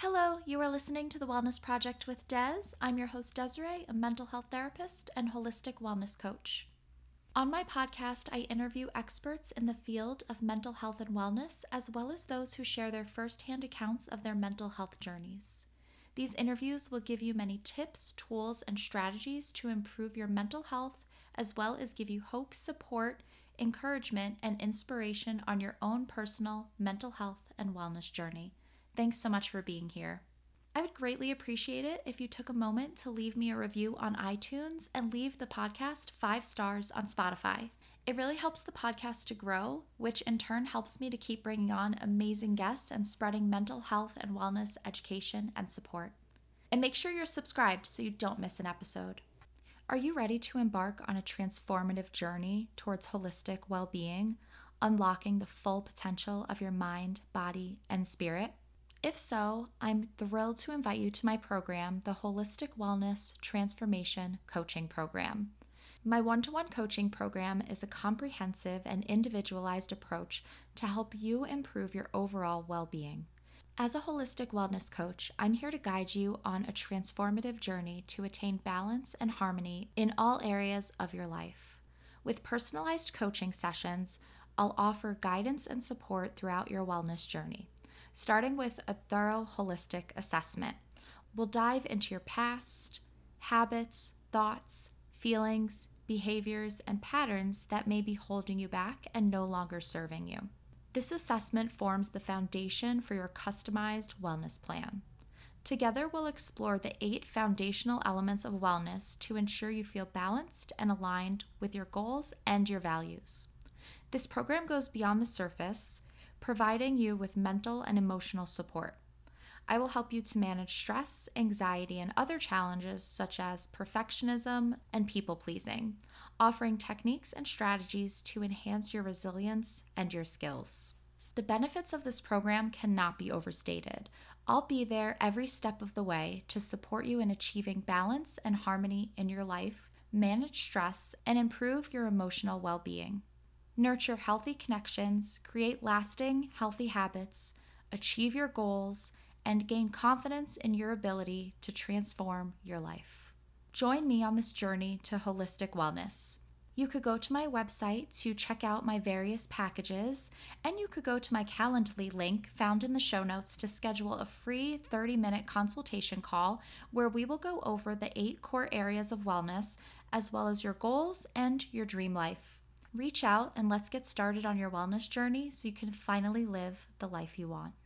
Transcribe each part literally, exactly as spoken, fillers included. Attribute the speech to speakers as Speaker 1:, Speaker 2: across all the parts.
Speaker 1: Hello, you are listening to the Wellness Project with Des. I'm your host, Desiree, a mental health therapist and holistic wellness coach. On my podcast, I interview experts in the field of mental health and wellness, as well as those who share their firsthand accounts of their mental health journeys. These interviews will give you many tips, tools, and strategies to improve your mental health, as well as give you hope, support, encouragement, and inspiration on your own personal mental health and wellness journey. Thanks so much for being here. I would greatly appreciate it if you took a moment to leave me a review on iTunes and leave the podcast five stars on Spotify. It really helps the podcast to grow, which in turn helps me to keep bringing on amazing guests and spreading mental health and wellness education and support. And make sure you're subscribed so you don't miss an episode. Are you ready to embark on a transformative journey towards holistic well-being, unlocking the full potential of your mind, body, and spirit? If so, I'm thrilled to invite you to my program, the Holistic Wellness Transformation Coaching Program. My one-to-one coaching program is a comprehensive and individualized approach to help you improve your overall well-being. As a holistic wellness coach, I'm here to guide you on a transformative journey to attain balance and harmony in all areas of your life. With personalized coaching sessions, I'll offer guidance and support throughout your wellness journey. Starting with a thorough holistic assessment. We'll dive into your past, habits, thoughts, feelings, behaviors, and patterns that may be holding you back and no longer serving you. This assessment forms the foundation for your customized wellness plan. Together, we'll explore the eight foundational elements of wellness to ensure you feel balanced and aligned with your goals and your values. This program goes beyond the surface, providing you with mental and emotional support. I will help you to manage stress, anxiety, and other challenges such as perfectionism and people-pleasing, offering techniques and strategies to enhance your resilience and your skills. The benefits of this program cannot be overstated. I'll be there every step of the way to support you in achieving balance and harmony in your life, manage stress, and improve your emotional well-being. Nurture healthy connections, create lasting, healthy habits, achieve your goals, and gain confidence in your ability to transform your life. Join me on this journey to holistic wellness. You could go to my website to check out my various packages, and you could go to my Calendly link found in the show notes to schedule a free thirty-minute consultation call where we will go over the eight core areas of wellness, as well as your goals and your dream life. Reach out and let's get started on your wellness journey so you can finally live the life you want.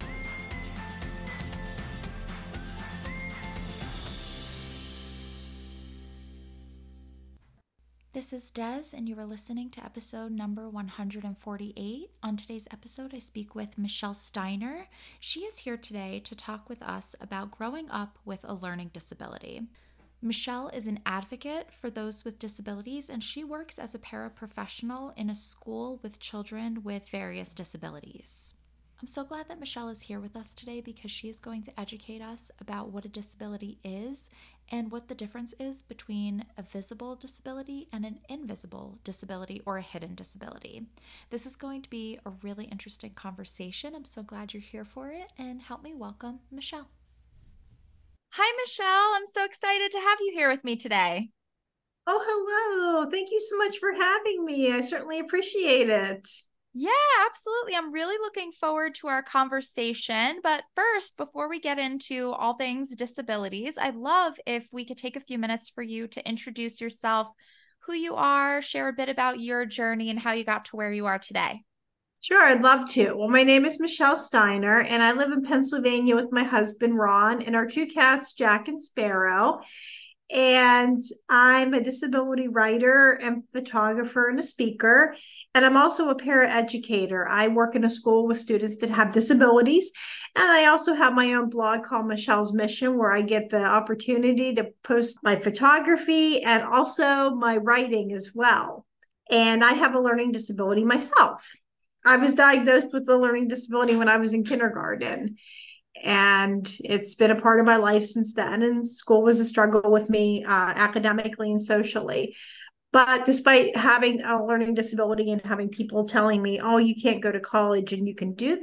Speaker 1: This is Des, and you are listening to episode number one hundred forty-eight. On today's episode, I speak with Michelle Steiner. She is here today to talk with us about growing up with a learning disability. Michelle is an advocate for those with disabilities, and she works as a paraprofessional in a school with children with various disabilities. I'm so glad that Michelle is here with us today because she is going to educate us about what a disability is and what the difference is between a visible disability and an invisible disability or a hidden disability. This is going to be a really interesting conversation. I'm so glad you're here for it, and help me welcome Michelle. Hi, Michelle. I'm so excited to have you here with me today.
Speaker 2: Oh, hello. Thank you so much for having me. I certainly appreciate it.
Speaker 1: Yeah, absolutely. I'm really looking forward to our conversation. But first, before we get into all things disabilities, I'd love if we could take a few minutes for you to introduce yourself, who you are, share a bit about your journey and how you got to where you are today.
Speaker 2: Sure, I'd love to. Well, my name is Michelle Steiner, and I live in Pennsylvania with my husband, Ron, and our two cats, Jack and Sparrow. And I'm a disability writer and photographer and a speaker. And I'm also a paraeducator. I work in a school with students that have disabilities. And I also have my own blog called Michelle's Mission, where I get the opportunity to post my photography and also my writing as well. And I have a learning disability myself. I was diagnosed with a learning disability when I was in kindergarten. And it's been a part of my life since then. And school was a struggle with me uh, academically and socially. But despite having a learning disability and having people telling me, oh, you can't go to college and you can do the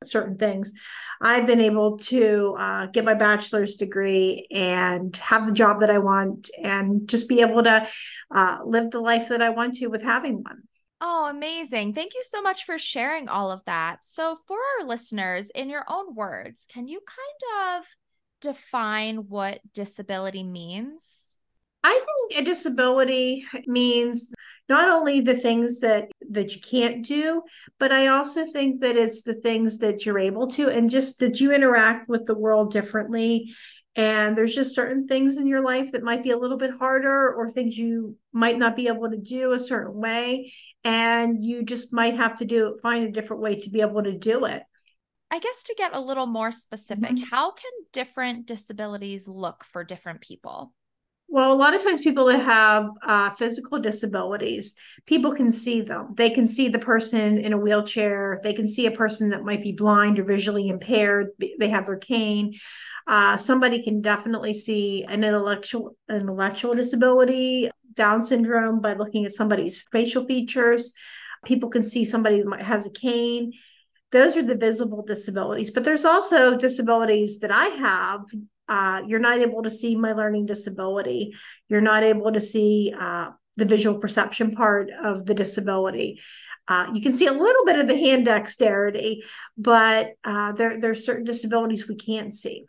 Speaker 2: certain things. I've been able to uh, get my bachelor's degree and have the job that I want and just be able to uh, live the life that I want to with having one.
Speaker 1: Oh, amazing. Thank you so much for sharing all of that. So, for our listeners, in your own words, can you kind of define what disability means?
Speaker 2: I think a disability means not only the things that that you can't do, but I also think that it's the things that you're able to, and just that you interact with the world differently. And there's just certain things in your life that might be a little bit harder, or things you might not be able to do a certain way, and you just might have to do find a different way to be able to do it.
Speaker 1: I guess to get a little more specific,
Speaker 2: Mhm.
Speaker 1: how can different disabilities look for different people?
Speaker 2: Well, a lot of times people that have uh, physical disabilities, people can see them. They can see the person in a wheelchair. They can see a person that might be blind or visually impaired. They have their cane. Uh, somebody can definitely see an intellectual intellectual disability, Down syndrome, by looking at somebody's facial features. People can see somebody that might, has a cane. Those are the visible disabilities, but there's also disabilities that I have. Uh, you're not able to see my learning disability. You're not able to see uh, the visual perception part of the disability. Uh, you can see a little bit of the hand dexterity, but uh, there, there are certain disabilities we can't see.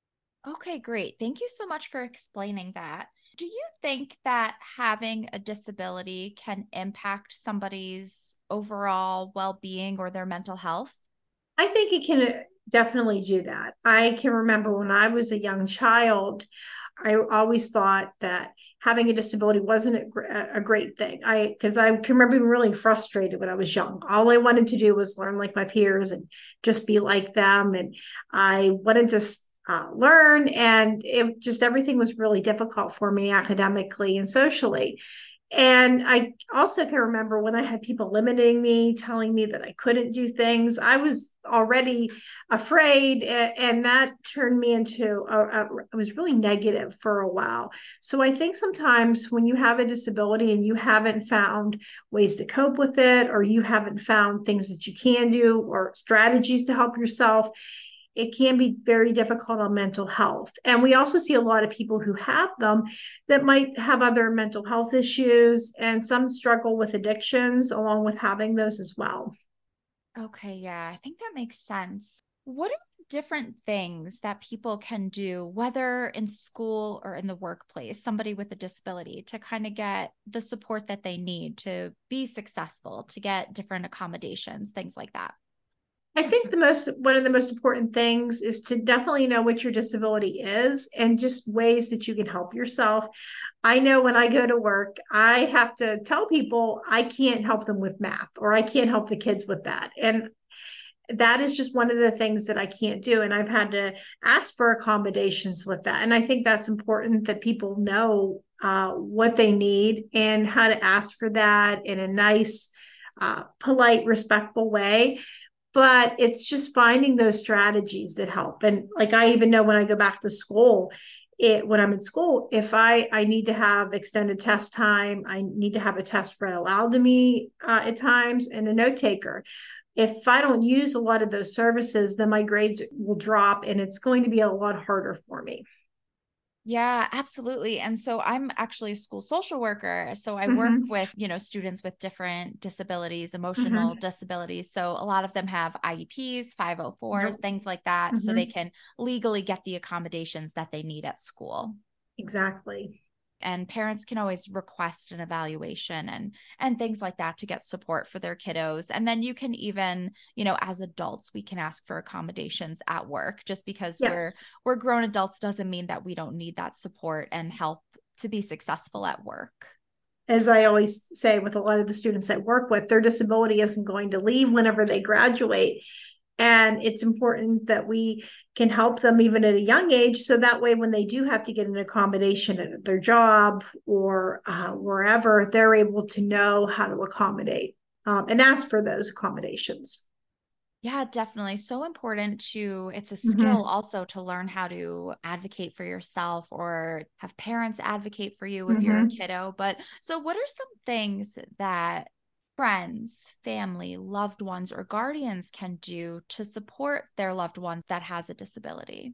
Speaker 1: Okay, great. Thank you so much for explaining that. Do you think that having a disability can impact somebody's overall well-being or their mental health?
Speaker 2: I think it can definitely do that. I can remember when I was a young child, I always thought that having a disability wasn't a, a great thing. I because I can remember being really frustrated when I was young. All I wanted to do was learn like my peers and just be like them, and I wanted to uh, learn, and it just everything was really difficult for me academically and socially. And I also can remember when I had people limiting me, telling me that I couldn't do things. I was already afraid, and that turned me into a, a, it was really negative for a while. So I think sometimes when you have a disability and you haven't found ways to cope with it, or you haven't found things that you can do or strategies to help yourself, it can be very difficult on mental health. And we also see a lot of people who have them that might have other mental health issues, and some struggle with addictions along with having those as well.
Speaker 1: Okay, yeah, I think that makes sense. What are different things that people can do, whether in school or in the workplace, somebody with a disability, to kind of get the support that they need to be successful, to get different accommodations, things like that?
Speaker 2: I think the most one of the most important things is to definitely know what your disability is and just ways that you can help yourself. I know when I go to work, I have to tell people I can't help them with math, or I can't help the kids with that. And that is just one of the things that I can't do. And I've had to ask for accommodations with that. And I think that's important that people know uh, what they need and how to ask for that in a nice, uh, polite, respectful way. But it's just finding those strategies that help. And like I even know when I go back to school, it when I'm in school, if I I need to have extended test time, I need to have a test read aloud to me uh, at times, and a note taker. If I don't use a lot of those services, then my grades will drop, and it's going to be a lot harder for me.
Speaker 1: Yeah, absolutely. And so I'm actually a school social worker. So I work
Speaker 2: Mm-hmm.
Speaker 1: with, you know, students with different disabilities, emotional
Speaker 2: Mm-hmm.
Speaker 1: disabilities. So a lot of them have I E Ps, five oh fours,
Speaker 2: Yep.
Speaker 1: things like that, so they
Speaker 2: Mm-hmm.
Speaker 1: can legally get the accommodations that they need at school.
Speaker 2: Exactly.
Speaker 1: And parents can always request an evaluation and and things like that to get support for their kiddos. And then you can even, you know, as adults, we can ask for accommodations at work. Just because we're
Speaker 2: Yes.
Speaker 1: we're grown adults doesn't mean that we don't need that support and help to be successful at work.
Speaker 2: As I always say with a lot of the students I work with, their disability isn't going to leave whenever they graduate. And it's important that we can help them even at a young age. So that way, when they do have to get an accommodation at their job or uh, wherever, they're able to know how to accommodate um, and ask for those accommodations.
Speaker 1: Yeah, definitely. So important to, it's a skill
Speaker 2: Mm-hmm.
Speaker 1: also to learn how to advocate for yourself or have parents advocate for you if you're a
Speaker 2: Mm-hmm.
Speaker 1: kiddo. But so, what are some things that friends, family, loved ones, or guardians can do to support their loved one that has a disability?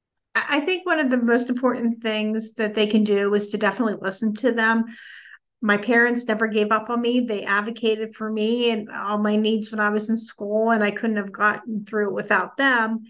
Speaker 2: I think one of the most important things that they can do is to definitely listen to them. My parents never gave up on me. They advocated for me and all my needs when I was in school, and I couldn't have gotten through it without them.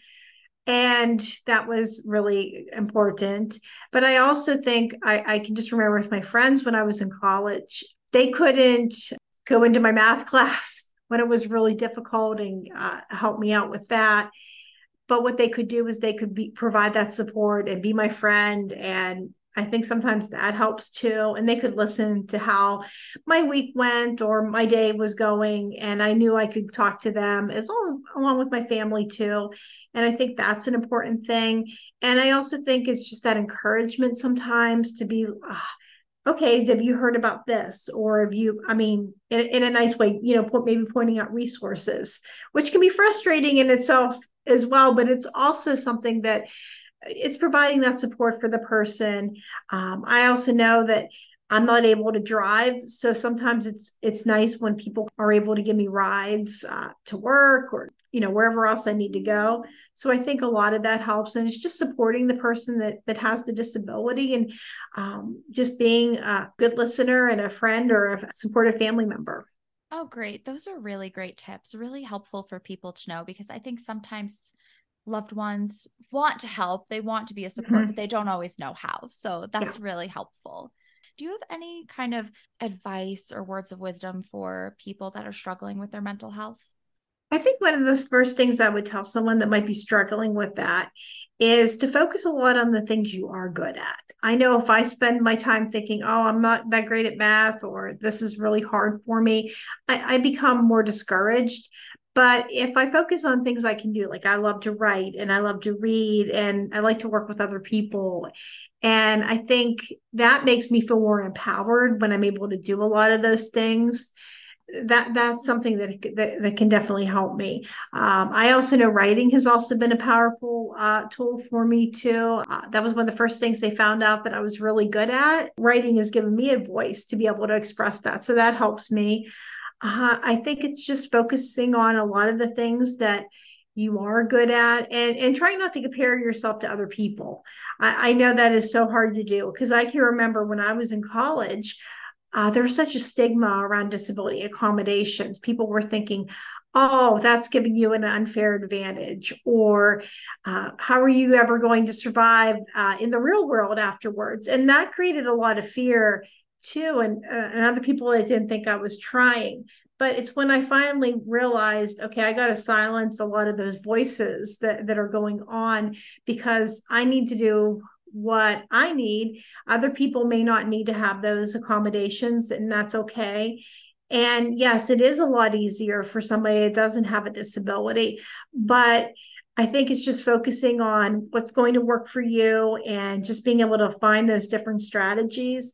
Speaker 2: And that was really important. But I also think I, I can just remember with my friends when I was in college, they couldn't go into my math class when it was really difficult and uh, help me out with that. But what they could do is they could be provide that support and be my friend. And I think sometimes that helps too. And they could listen to how my week went or my day was going. And I knew I could talk to them as long, along with my family too. And I think that's an important thing. And I also think it's just that encouragement sometimes to be, uh, okay, have you heard about this? Or have you, I mean, in, in a nice way, you know, maybe pointing out resources, which can be frustrating in itself as well, but it's also something that it's providing that support for the person. Um, I also know that I'm not able to drive, so sometimes it's it's nice when people are able to give me rides uh, to work or you know wherever else I need to go. So I think a lot of that helps, and it's just supporting the person that that has the disability and um, just being a good listener and a friend or a supportive family member.
Speaker 1: Oh, great. Those are really great tips, really helpful for people to know because I think sometimes loved ones want to help, they want to be a support, but
Speaker 2: Mhm.
Speaker 1: they don't always know how. So
Speaker 2: Yeah.
Speaker 1: that's really helpful. Do you have any kind of advice or words of wisdom for people that are struggling with their mental health?
Speaker 2: I think one of the first things I would tell someone that might be struggling with that is to focus a lot on the things you are good at. I know if I spend my time thinking, oh, I'm not that great at math or this is really hard for me, I, I become more discouraged. But if I focus on things I can do, like I love to write and I love to read and I like to work with other people. And I think that makes me feel more empowered when I'm able to do a lot of those things that that's something that, that that can definitely help me. Um, I also know writing has also been a powerful uh, tool for me too. Uh, that was one of the first things they found out that I was really good at. Writing has given me a voice to be able to express that, so that helps me. Uh, I think it's just focusing on a lot of the things that you are good at and and trying not to compare yourself to other people. I, I know that is so hard to do because I can remember when I was in college, uh, there was such a stigma around disability accommodations. People were thinking, oh, that's giving you an unfair advantage, or uh, how are you ever going to survive uh, in the real world afterwards? And that created a lot of fear too, and, uh, and other people that didn't think I was trying. But it's when I finally realized, okay, I got to silence a lot of those voices that, that are going on because I need to do what I need. Other people may not need to have those accommodations, and that's okay. And yes, it is a lot easier for somebody that doesn't have a disability, but I think it's just focusing on what's going to work for you and just being able to find those different strategies.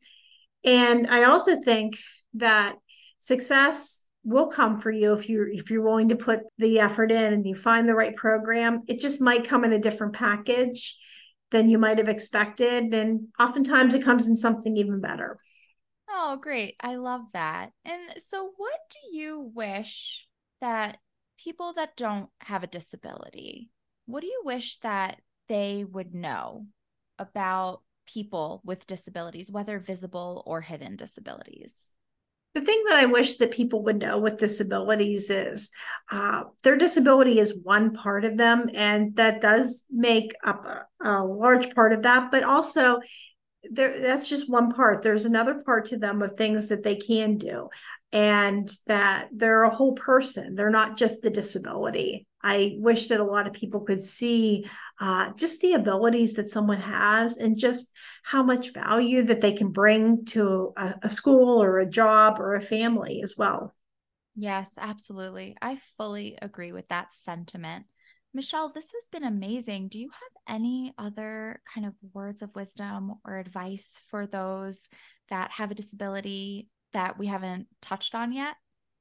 Speaker 2: And I also think that success will come for you if you if you're willing to put the effort in and you find the right program. It just might come in a different package than you might have expected. And oftentimes it comes in something even better.
Speaker 1: Oh, great. I love that. And so, what do you wish that people that don't have a disability, what do you wish that they would know about people with disabilities, whether visible or hidden disabilities?
Speaker 2: The thing that I wish that people would know with disabilities is uh, their disability is one part of them, and that does make up a, a large part of that. But also, there that's just one part. There's another part to them of things that they can do, and that they're a whole person. They're not just the disability. I wish that a lot of people could see uh, just the abilities that someone has and just how much value that they can bring to a, a school or a job or a family as well.
Speaker 1: Yes, absolutely. I fully agree with that sentiment. Michelle, this has been amazing. Do you have any other kind of words of wisdom or advice for those that have a disability that we haven't touched on yet?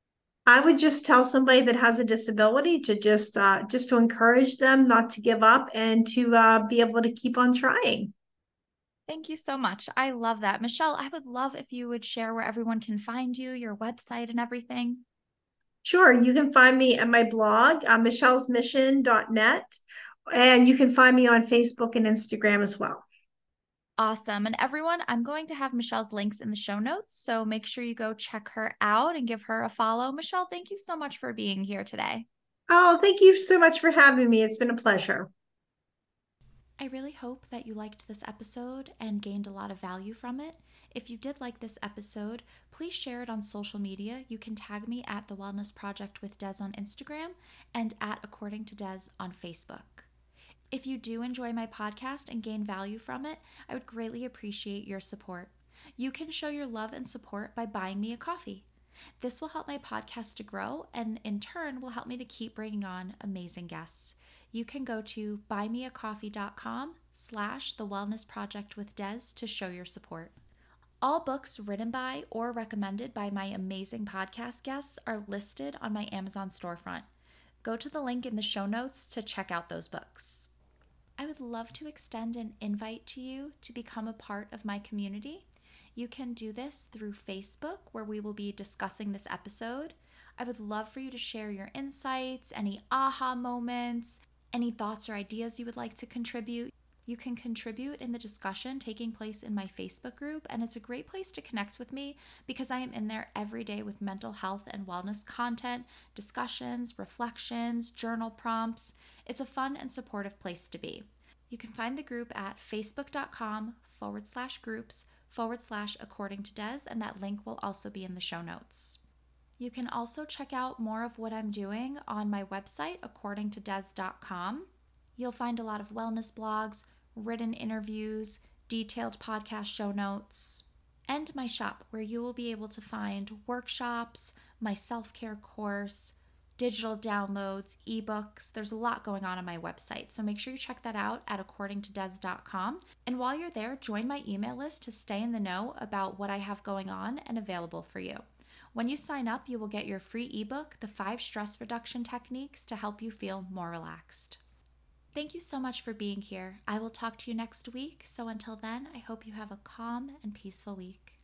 Speaker 2: I would just tell somebody that has a disability to just uh, just to encourage them not to give up and to uh, be able to keep on trying.
Speaker 1: Thank you so much. I love that. Michelle, I would love if you would share where everyone can find you, your website, and everything.
Speaker 2: Sure, you can find me at my blog, uh, michelles mission dot net, and you can find me on Facebook and Instagram as well.
Speaker 1: Awesome. And everyone, I'm going to have Michelle's links in the show notes, so make sure you go check her out and give her a follow. Michelle, thank you so much for being here today.
Speaker 2: Oh, thank you so much for having me. It's been a pleasure.
Speaker 1: I really hope that you liked this episode and gained a lot of value from it. If you did like this episode, please share it on social media. You can tag me at The Wellness Project with Des on Instagram and at According to Des on Facebook. If you do enjoy my podcast and gain value from it, I would greatly appreciate your support. You can show your love and support by buying me a coffee. This will help my podcast to grow and in turn will help me to keep bringing on amazing guests. You can go to buymeacoffee.com slash the wellness project with Des to show your support. All books written by or recommended by my amazing podcast guests are listed on my Amazon storefront. Go to the link in the show notes to check out those books. I would love to extend an invite to you to become a part of my community. You can do this through Facebook, where we will be discussing this episode. I would love for you to share your insights, any aha moments, any thoughts or ideas you would like to contribute. You can contribute in the discussion taking place in my Facebook group, and it's a great place to connect with me because I am in there every day with mental health and wellness content, discussions, reflections, journal prompts. It's a fun and supportive place to be. You can find the group at facebook.com forward slash groups forward slash according to Des, and that link will also be in the show notes. You can also check out more of what I'm doing on my website, according to des dot com. You'll find a lot of wellness blogs, written interviews, detailed podcast show notes, and my shop, where you will be able to find workshops, my self-care course, digital downloads, ebooks. There's a lot going on on my website, so make sure you check that out at according to des dot com. And while you're there, join my email list to stay in the know about what I have going on and available for you. When you sign up, you will get your free ebook, The Five Stress Reduction Techniques to help you feel more relaxed. Thank you so much for being here. I will talk to you next week. So until then, I hope you have a calm and peaceful week.